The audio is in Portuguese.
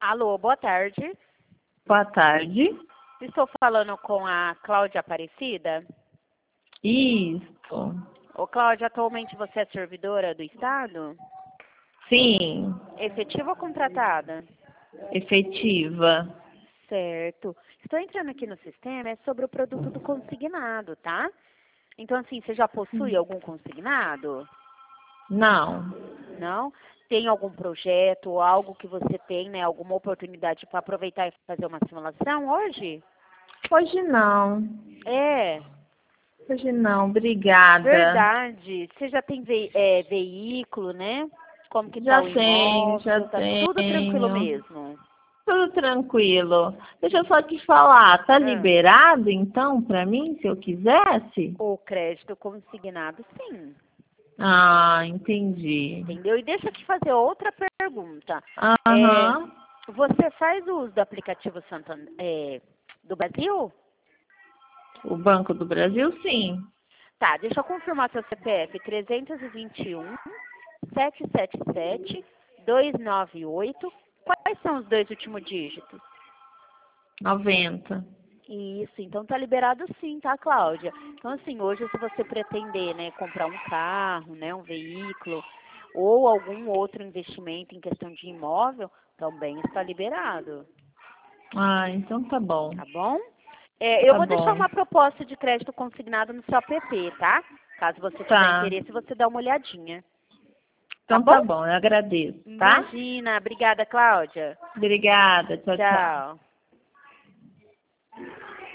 Alô, boa tarde. Boa tarde. Estou falando com a Cláudia Aparecida. Isso. Ô, Cláudia, atualmente você é servidora do Estado? Sim. Efetiva ou contratada? Efetiva. Certo. Estou entrando aqui no sistema, é sobre o produto do consignado, tá? Então, assim, você já possui algum consignado? Não. Não? Tem algum projeto ou algo que você tem, né? Alguma oportunidade para aproveitar e fazer uma simulação hoje? Hoje não. É, Hoje não. Obrigada. verdade. Você já tem veículo, né? Como que tá Já o tenho, já imóvel? Tá tudo tranquilo tenho. mesmo? Tudo tranquilo. Deixa eu só te falar. Tá Ah, liberado, então, pra mim, se eu quisesse? o crédito consignado, sim. Ah, entendi. Entendeu? E deixa eu te fazer outra pergunta. É, Aham. você faz uso do aplicativo do Brasil? O Banco do Brasil, sim. Tá, deixa eu confirmar seu CPF. 321-777-298. Quais são os dois últimos dígitos? 90. Isso, então tá liberado sim, tá, Cláudia? Então, assim, hoje se você pretender, né, comprar um carro, né, um veículo, ou algum outro investimento em questão de imóvel, também está liberado, Ah, então tá bom. tá bom? Eu Tá vou deixar bom. uma proposta de crédito consignado no seu app, tá? Caso você tiver Tá. interesse, você dá uma olhadinha, tá Então bom? tá bom, eu agradeço, tá? Imagina, obrigada, Cláudia. Obrigada, tchau, tchau. Tchau.